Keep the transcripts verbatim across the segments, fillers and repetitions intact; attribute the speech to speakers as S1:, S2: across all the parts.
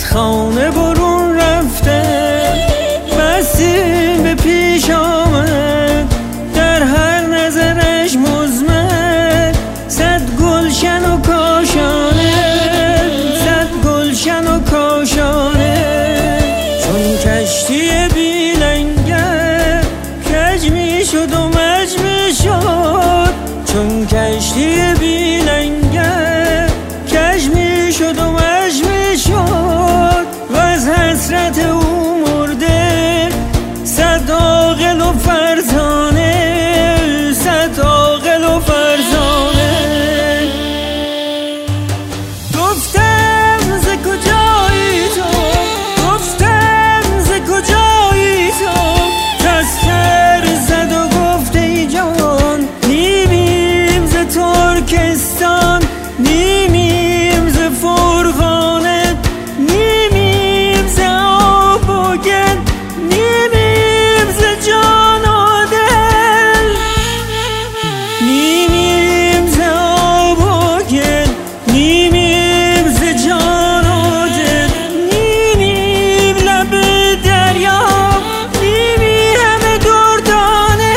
S1: خانه برون رفته، مسیر به پیش آمد در هر نظرش مزمن. صد گلشن و کاشانه، صد گلشن و کاشانه، چون کشتی بی لنگر کج می شد و مج می شد. چون کشتی بی لنگر کج می شد و مج می شد و از حسرت او مرده صد عاقل و فرزانه، صد عاقل و فرزانه. گفتم ز کجایی تو، گفتم ز کجایی تو، تسخر زد و گفت ای جان نیمیم ز ترکستان، نیمیم ز فرغانه، نیمیم ز آب و گل، نیمیم ز جان و دل، نیمیم ز آب و گل، نیمیم ز جان و دل، نیمیم لب دریا، نیمی همه دردانه.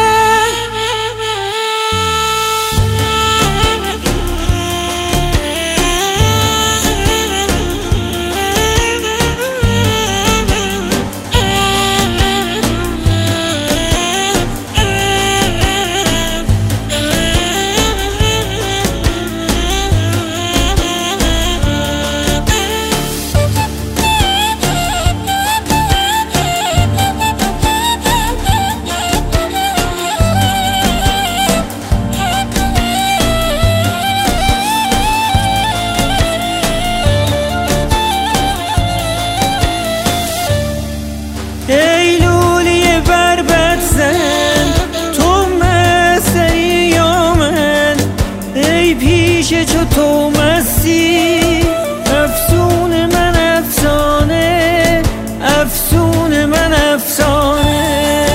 S1: ای لولی بربط زن تو مستری یا من، ای پیشه چو تو مستی، افسون من افسانه، افسون من افسانه.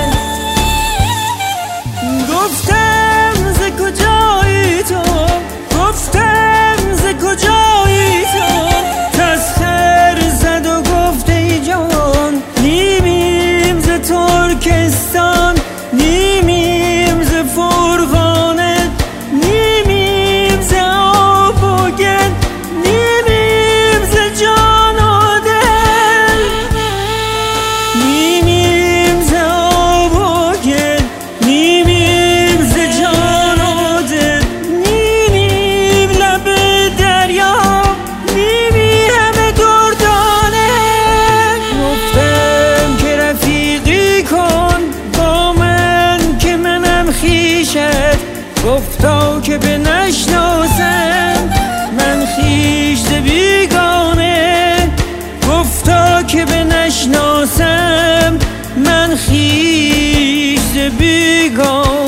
S1: گفتم ز کجایی تو، گفتم ز کجایی تو، تسخر زد و گفت ای جان نیمیم ز ترکستان، نیمیم ز فرغانه، نیمیم ز آب و گل، نیمیم ز جان و دل، نیمیم ز آب و گل، نیمیم ز جان و دل، نیمیم لب دریا، نیمی همه دردانه. گفتم که رفیقی کن با من که منم خویشت، گفتا که به نشناسم من خویش ز بیگانه، گفتا که به نشناسم من خویش ز بیگانه.